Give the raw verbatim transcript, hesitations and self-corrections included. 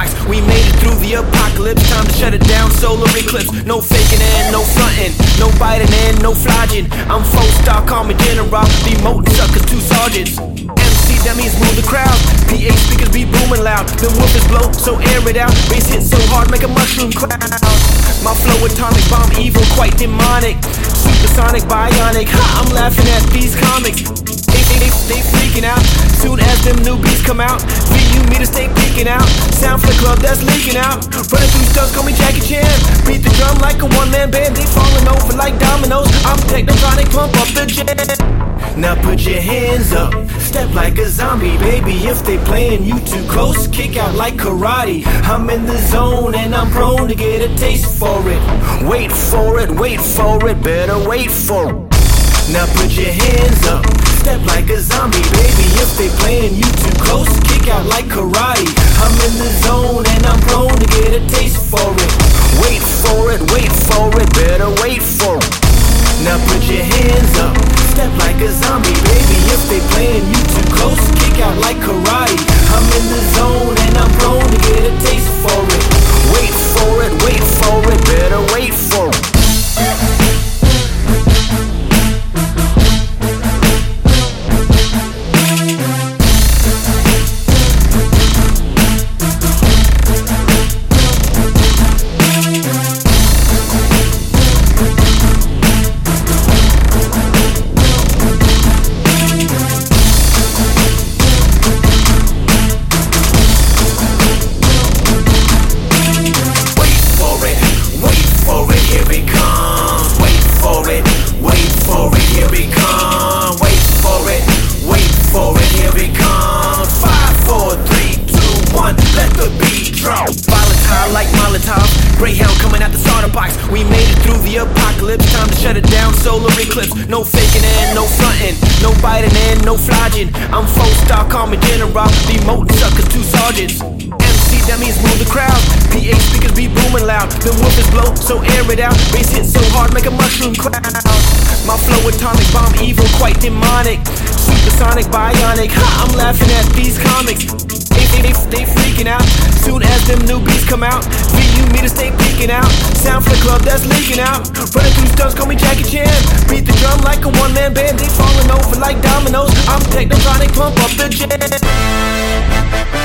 box. We made it through the apocalypse. Time to shut it down, solar eclipse. No faking and no frontin', no biting and no flogging. I'm four star, call me general. Be motin' suckers, two sergeants. M C dummies move the crowd. P A speakers be booming loud. Them woofers blow, so air it out. Bass hit so hard, make a mushroom cloud. My flow atomic bomb, evil, quite demonic. Supersonic, bionic. Ha, I'm laughing at these comics. They, they, they, they freaking out. Soon as them newbies come out, V U meters stay peeking out. Sound for the club that's leaking out. Running through stunts, call me Jackie Chan. Beat the drum like a one-man band. They falling over like dominoes. I'm technotronic, pump up the jam. Now put your hands up, step like a zombie, baby. If they playing you too close, kick out like karate. I'm in the zone and I'm prone to get a taste for it. Wait for it, wait for it, better wait for it. Now put your hands up, step like a zombie, baby. If they playing you too close, kick out like karate. I'm in the zone and I'm prone to get a taste for it. Wait for it, wait for it, better wait for it. Now put your hands up, step like a zombie, baby. If they playing you too close, kick out like karate. I'm in the zone and I'm prone to get a taste for it. Wait for it, wait for it, better wait for it. Like Molotov, Greyhound coming out the starter box. We made it through the apocalypse. Time to shut it down, solar eclipse. No faking and no frontin', no biting and no flogging. I'm four star, call me general. Be motin' suckers, two sergeants. M C dummies move the crowd. P A speakers be booming loud. Them woofers blow, so air it out. Bass hit so hard, make a mushroom cloud. My flow atomic bomb, evil, quite demonic. Supersonic, bionic. Ha, I'm laughing at these comics. They, they, they freaking out. Soon as them newbies come out, V U meters stay peeking out. Sound for the club that's leaking out. Running through stunts, call me Jackie Chan. Beat the drum like a one-man band. They falling over like dominoes. I'm technotronic, pump up the jam.